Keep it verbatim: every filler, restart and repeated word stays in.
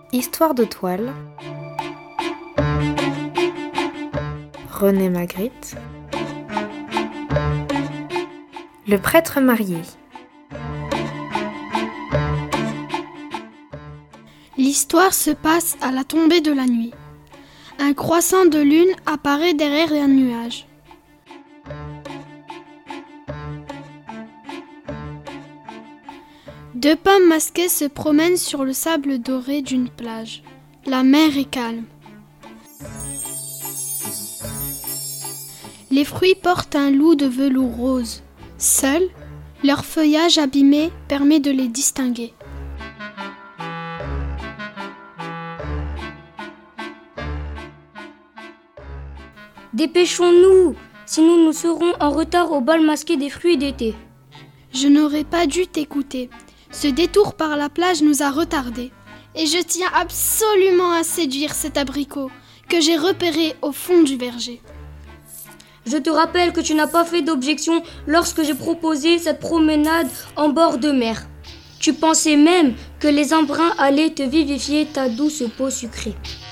Histoire de toile. René Magritte. Le prêtre marié. L'histoire se passe à la tombée de la nuit. Un croissant de lune apparaît derrière un nuage. Deux pommes masquées se promènent sur le sable doré d'une plage. La mer est calme. Les fruits portent un loup de velours rose. Seul, leur feuillage abîmé permet de les distinguer. Dépêchons-nous, sinon nous serons en retard au bal masqué des fruits d'été. Je n'aurais pas dû t'écouter. Ce détour par la plage nous a retardés. Et je tiens absolument à séduire cet abricot que j'ai repéré au fond du verger. Je te rappelle que tu n'as pas fait d'objection lorsque j'ai proposé cette promenade en bord de mer. Tu pensais même que les embruns allaient te vivifier ta douce peau sucrée.